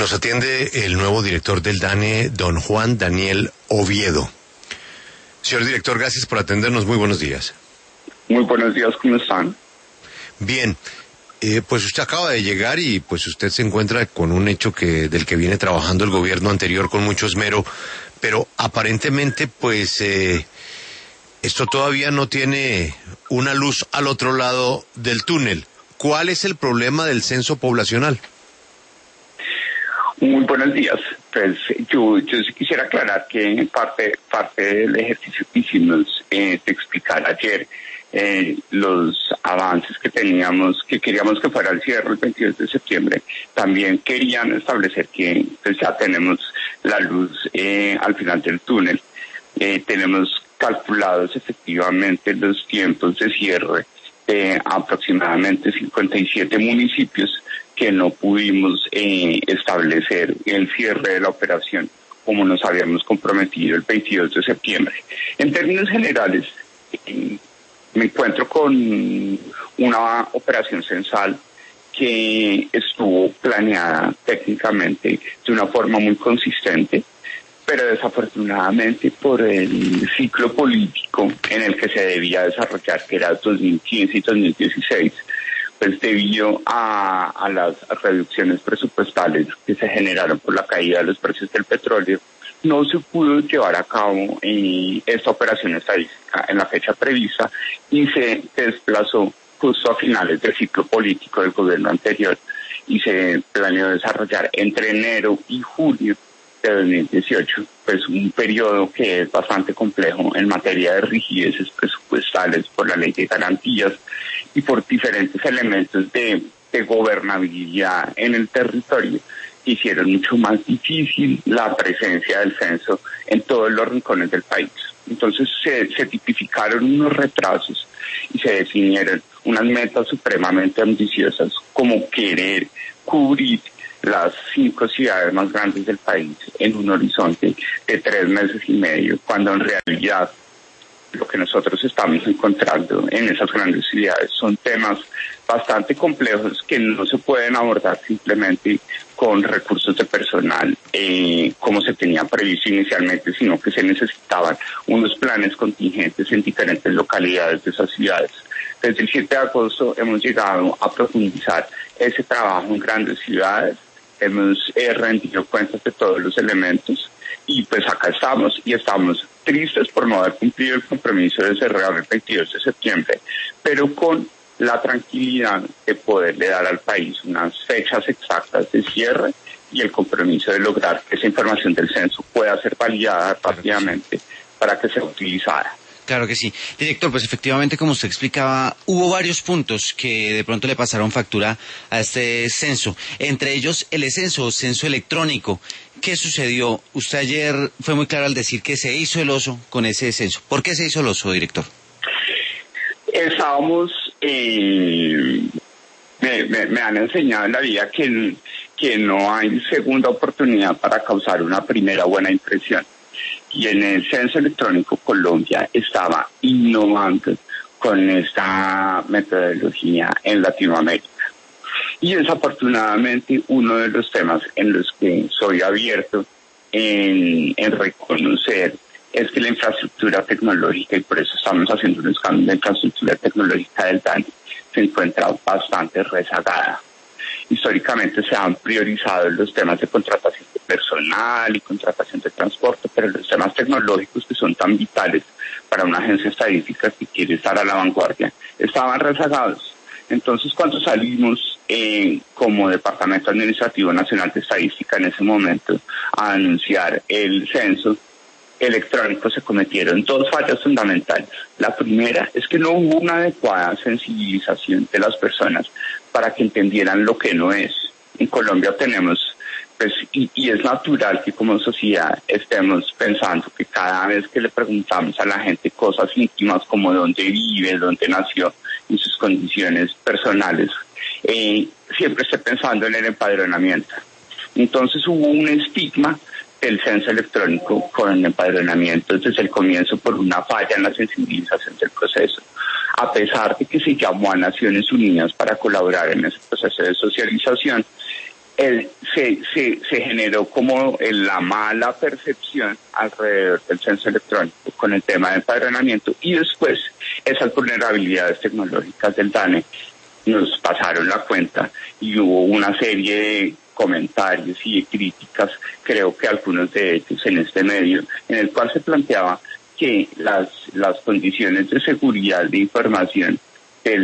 Nos atiende el nuevo director del DANE, don Juan Daniel Oviedo. Señor director, gracias por atendernos. Muy buenos días. Muy buenos días, ¿cómo están? Bien, pues usted acaba de llegar y pues usted se encuentra con un hecho del que viene trabajando el gobierno anterior con mucho esmero, pero aparentemente pues esto todavía no tiene una luz al otro lado del túnel. ¿Cuál es el problema del censo poblacional? Muy buenos días. Pues yo sí quisiera aclarar que parte del ejercicio que hicimos de explicar ayer los avances que teníamos, que queríamos que fuera el cierre el 22 de septiembre, también querían establecer que pues, ya tenemos la luz al final del túnel. Tenemos calculados efectivamente los tiempos de cierre de aproximadamente 57 municipios que no pudimos establecer el cierre de la operación como nos habíamos comprometido el 22 de septiembre. En términos generales, me encuentro con una operación censal que estuvo planeada técnicamente de una forma muy consistente, pero desafortunadamente por el ciclo político en el que se debía desarrollar, que era 2015 y 2016, pues debido a las reducciones presupuestales que se generaron por la caída de los precios del petróleo, no se pudo llevar a cabo esta operación estadística en la fecha prevista y se desplazó justo a finales del ciclo político del gobierno anterior y se planeó desarrollar entre enero y julio de 2018, pues un periodo que es bastante complejo en materia de rigideces presupuestales por la ley de garantías y por diferentes elementos de gobernabilidad en el territorio que hicieron mucho más difícil la presencia del censo en todos los rincones del país. Entonces se tipificaron unos retrasos y se definieron unas metas supremamente ambiciosas como querer cubrir las 5 ciudades más grandes del país en un horizonte de 3 meses y medio, cuando en realidad lo que nosotros estamos encontrando en esas grandes ciudades son temas bastante complejos que no se pueden abordar simplemente con recursos de personal como se tenía previsto inicialmente, sino que se necesitaban unos planes contingentes en diferentes localidades de esas ciudades. Desde el 7 de agosto hemos llegado a profundizar ese trabajo en grandes ciudades, hemos rendido cuentas de todos los elementos y pues acá estamos y estamos tristes por no haber cumplido el compromiso de cerrar el 22 de septiembre, pero con la tranquilidad de poderle dar al país unas fechas exactas de cierre y el compromiso de lograr que esa información del censo pueda ser validada rápidamente para que sea utilizada. Claro que sí. Director, pues efectivamente, como usted explicaba, hubo varios puntos que de pronto le pasaron factura a este censo. Entre ellos, el censo electrónico. ¿Qué sucedió? Usted ayer fue muy claro al decir que se hizo el oso con ese censo. ¿Por qué se hizo el oso, director? Estábamos... Me han enseñado en la vida que no hay segunda oportunidad para causar una primera buena impresión. Y en el censo electrónico Colombia estaba innovando con esta metodología en Latinoamérica. Y desafortunadamente uno de los temas en los que soy abierto en reconocer es que la infraestructura tecnológica, y por eso estamos haciendo un escándalo, la infraestructura tecnológica del DANE se encuentra bastante rezagada. Históricamente se han priorizado los temas de contratación de personal y contratación de transporte, pero los temas tecnológicos que son tan vitales para una agencia estadística que quiere estar a la vanguardia estaban rezagados. Entonces, cuando salimos como Departamento Administrativo Nacional de Estadística en ese momento a anunciar el censo electrónico, se cometieron 2 fallas fundamentales. La primera es que no hubo una adecuada sensibilización de las personas para que entendieran lo que no es. En Colombia tenemos, pues, y es natural que como sociedad estemos pensando que cada vez que le preguntamos a la gente cosas íntimas como dónde vive, dónde nació y sus condiciones personales, siempre esté pensando en el empadronamiento. Entonces hubo un estigma del censo electrónico con el empadronamiento desde el comienzo por una falla en la sensibilización del proceso. A pesar de que se llamó a Naciones Unidas para colaborar en ese proceso de socialización, se generó como la mala percepción alrededor del censo electrónico con el tema de empadronamiento, y después esas vulnerabilidades tecnológicas del DANE nos pasaron la cuenta y hubo una serie de comentarios y de críticas, creo que algunos de ellos en este medio, en el cual se planteaba que las condiciones de seguridad de información de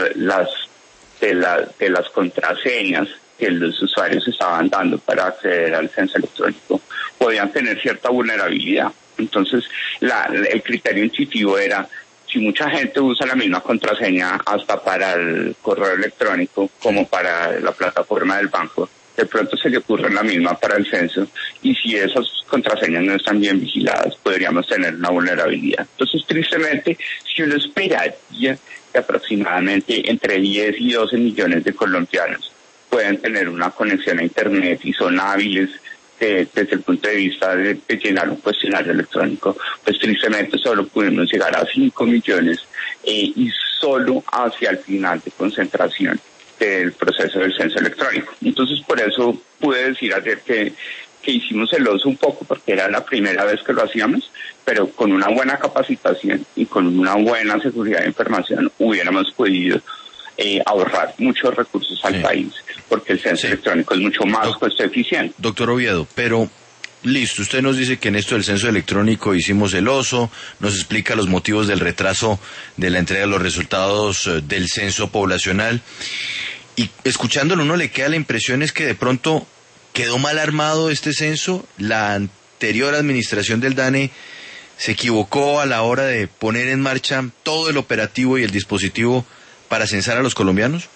las contraseñas que los usuarios estaban dando para acceder al censo electrónico podían tener cierta vulnerabilidad. Entonces, el criterio intuitivo era, si mucha gente usa la misma contraseña hasta para el correo electrónico como para la plataforma del banco, de pronto se le ocurre la misma para el censo, y si esas contraseñas no están bien vigiladas, podríamos tener una vulnerabilidad. Entonces, tristemente, si uno esperaría que aproximadamente entre 10 y 12 millones de colombianos pueden tener una conexión a Internet y son hábiles desde el punto de vista de llenar un cuestionario electrónico, pues tristemente solo pudimos llegar a 5 millones y solo hacia el final de concentración del proceso del censo electrónico. Entonces, por eso pude decir ayer que hicimos el oso un poco, porque era la primera vez que lo hacíamos, pero con una buena capacitación y con una buena seguridad de información hubiéramos podido ahorrar muchos recursos al país, porque el censo electrónico es mucho más costo eficiente. Doctor Oviedo, pero listo, usted nos dice que en esto del censo electrónico hicimos el oso, nos explica los motivos del retraso de la entrega de los resultados del censo poblacional, y escuchándolo uno le queda la impresión es que de pronto quedó mal armado este censo, la anterior administración del DANE se equivocó a la hora de poner en marcha todo el operativo y el dispositivo para censar a los colombianos.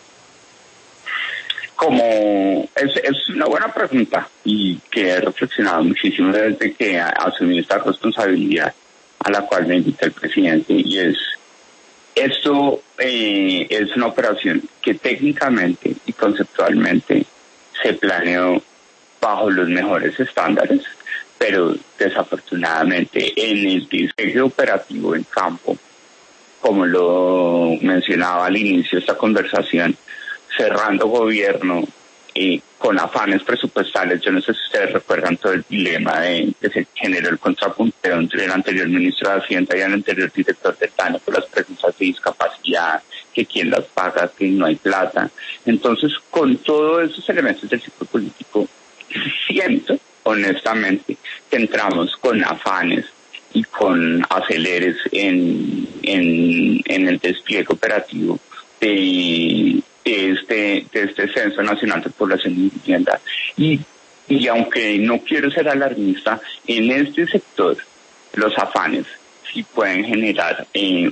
Como es una buena pregunta y que he reflexionado muchísimo desde que asumí esta responsabilidad a la cual me invita el presidente, y esto es una operación que técnicamente y conceptualmente se planeó bajo los mejores estándares, pero desafortunadamente en el despliegue operativo en campo, como lo mencionaba al inicio de esta conversación, cerrando gobierno con afanes presupuestales. Yo no sé si ustedes recuerdan todo el dilema que se generó el contrapunteo entre el anterior ministro de Hacienda y el anterior director del DANE por las preguntas de discapacidad, que quién las paga, que no hay plata. Entonces, con todos esos elementos del ciclo político, siento, honestamente, que entramos con afanes y con aceleres en el despliegue operativo de este Censo Nacional de Población y Vivienda. Y aunque no quiero ser alarmista, en este sector los afanes sí pueden generar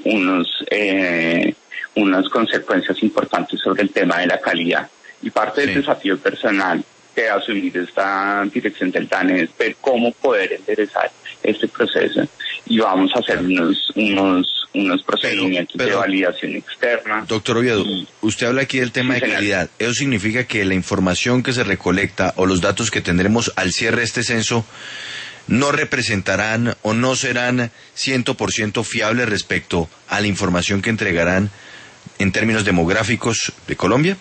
unas consecuencias importantes sobre el tema de la calidad. Y parte del desafío personal de asumir esta dirección del DANE es ver cómo poder enderezar este proceso, y vamos a hacer unos procedimientos de validación externa. Doctor Oviedo, usted habla aquí del tema de calidad. ¿Eso significa que la información que se recolecta o los datos que tendremos al cierre de este censo no representarán o no serán 100% fiables respecto a la información que entregarán en términos demográficos de Colombia?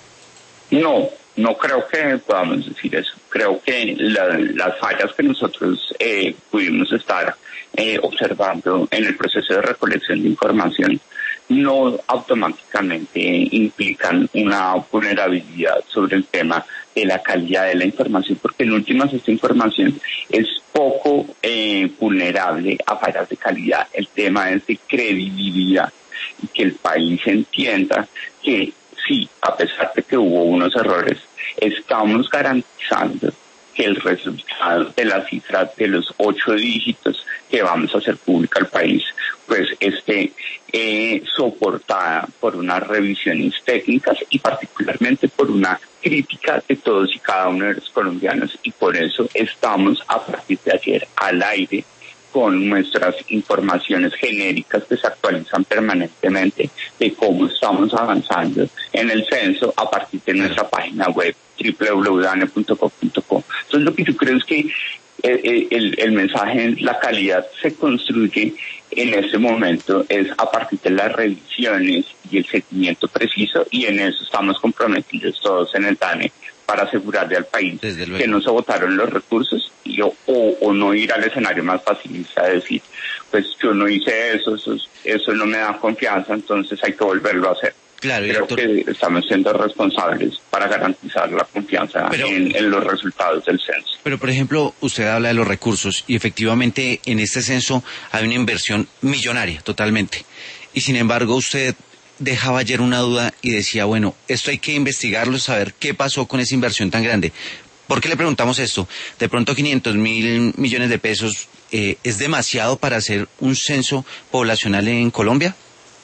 No creo que podamos decir eso. Creo que las fallas que nosotros pudimos estar observando en el proceso de recolección de información no automáticamente implican una vulnerabilidad sobre el tema de la calidad de la información, porque en últimas esta información es poco vulnerable a fallas de calidad. El tema es de credibilidad, y que el país entienda que sí, a pesar de que hubo unos errores, estamos garantizando que el resultado de la cifra de los 8 dígitos que vamos a hacer pública al país, pues esté soportada por unas revisiones técnicas y particularmente por una crítica de todos y cada uno de los colombianos, y por eso estamos a partir de ayer al aire con nuestras informaciones genéricas que se actualizan permanentemente de cómo estamos avanzando en el censo a partir de nuestra página web www.dane.co.co. Entonces, lo que yo creo es que el mensaje, la calidad se construye en este momento es a partir de las revisiones y el seguimiento preciso, y en eso estamos comprometidos todos en el DANE para asegurarle al país Desde que no se votaron los recursos o no ir al escenario más facilista de decir, pues yo no hice eso no me da confianza, entonces hay que volverlo a hacer. Claro, Creo doctor, que estamos siendo responsables para garantizar la confianza en los resultados del censo. pero por ejemplo, usted habla de los recursos y efectivamente en este censo hay una inversión millonaria totalmente. Y sin embargo, usted dejaba ayer una duda y decía, bueno, esto hay que investigarlo, saber qué pasó con esa inversión tan grande. ¿Por qué le preguntamos esto? De pronto 500.000 millones de pesos ¿es demasiado para hacer un censo poblacional en Colombia?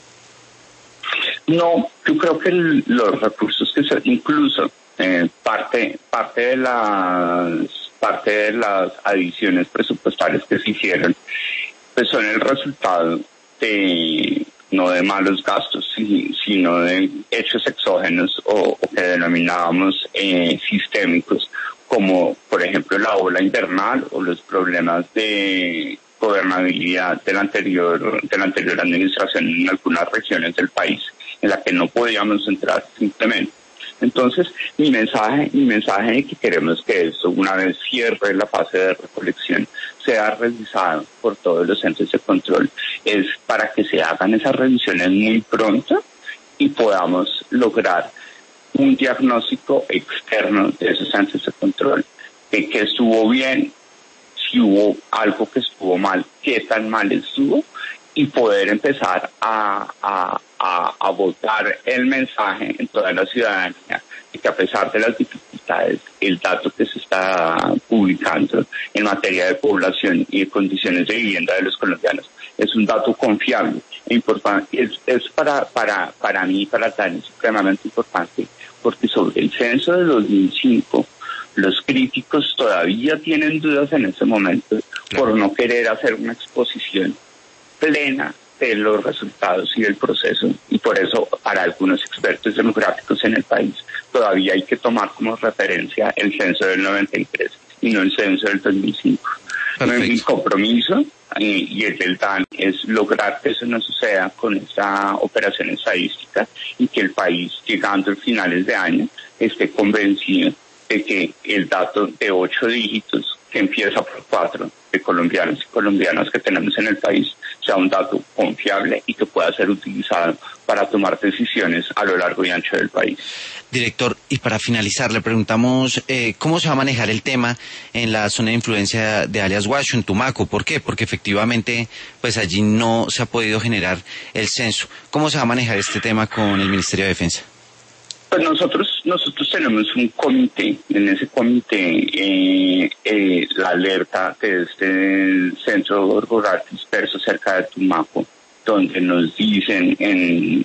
No, yo creo que los recursos que incluso parte de las adiciones presupuestarias que se hicieron, pues son el resultado de no de malos gastos, sino de hechos exógenos o que denominábamos sistémicos, como por ejemplo la ola invernal o los problemas de gobernabilidad de la anterior administración en algunas regiones del país, en la que no podíamos entrar simplemente. Entonces, mi mensaje es que queremos que esto, una vez cierre la fase de recolección, sea revisado por todos los entes de control. Es para que se hagan esas revisiones muy pronto y podamos lograr un diagnóstico externo de esos entes de control, de qué estuvo bien, si hubo algo que estuvo mal, qué tan mal estuvo, y poder empezar a votar el mensaje en toda la ciudadanía de que a pesar de las dificultades, el dato que se está publicando en materia de población y de condiciones de vivienda de los colombianos es un dato confiable e importante. Es para mí y para Tani supremamente importante, porque sobre el censo de 2005 los críticos todavía tienen dudas en ese momento por no querer hacer una exposición plena de los resultados y del proceso, y por eso para algunos expertos demográficos en el país todavía hay que tomar como referencia el censo del 93 y no el censo del 2005. Mi compromiso y el del DAN es lograr que eso no suceda con esta operación estadística y que el país, llegando a finales de año, esté convencido de que el dato de 8 dígitos que empieza por 4 de colombianos y colombianas que tenemos en el país sea un dato confiable y que pueda ser utilizado para tomar decisiones a lo largo y ancho del país. Director, y para finalizar, le preguntamos cómo se va a manejar el tema en la zona de influencia de alias Guasho, en Tumaco. ¿Por qué? Porque efectivamente, pues allí no se ha podido generar el censo. ¿Cómo se va a manejar este tema con el Ministerio de Defensa? Pues nosotros tenemos un comité. En ese comité la alerta de este centro rural disperso cerca de Tumaco, donde nos dicen en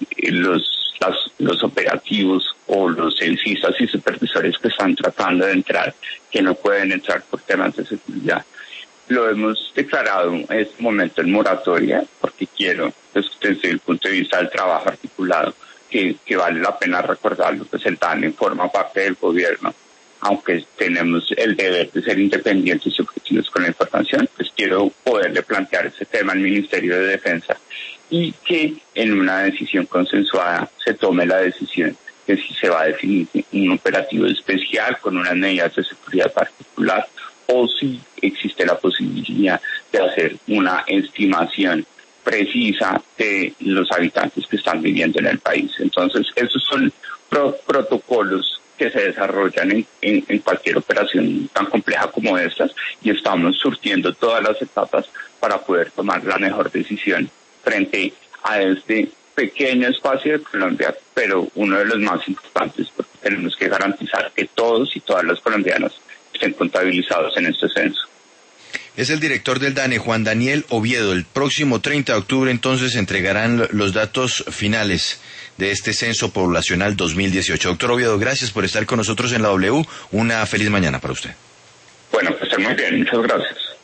los operativos o los censistas y supervisores que están tratando de entrar, que no pueden entrar por temas de seguridad. Lo hemos declarado en este momento en moratoria, porque quiero, pues, desde el punto de vista del trabajo articulado, que vale la pena recordarlo, pues el DANE forma parte del gobierno, aunque tenemos el deber de ser independientes y objetivos con la información, pues quiero poderle plantear ese tema al Ministerio de Defensa y que en una decisión consensuada se tome la decisión de si se va a definir un operativo especial con unas medidas de seguridad particular o si existe la posibilidad de hacer una estimación precisa de los habitantes que están viviendo en el país. Entonces, esos son protocolos que se desarrollan en cualquier operación tan compleja como estas, y estamos surtiendo todas las etapas para poder tomar la mejor decisión frente a este pequeño espacio de Colombia, pero uno de los más importantes, porque tenemos que garantizar que todos y todas las colombianas estén contabilizados en este censo. Es el director del DANE, Juan Daniel Oviedo. El próximo 30 de octubre entonces se entregarán los datos finales de este censo poblacional 2018. Doctor Oviedo, gracias por estar con nosotros en la W. Una feliz mañana para usted. Bueno, pues muy bien, muchas gracias.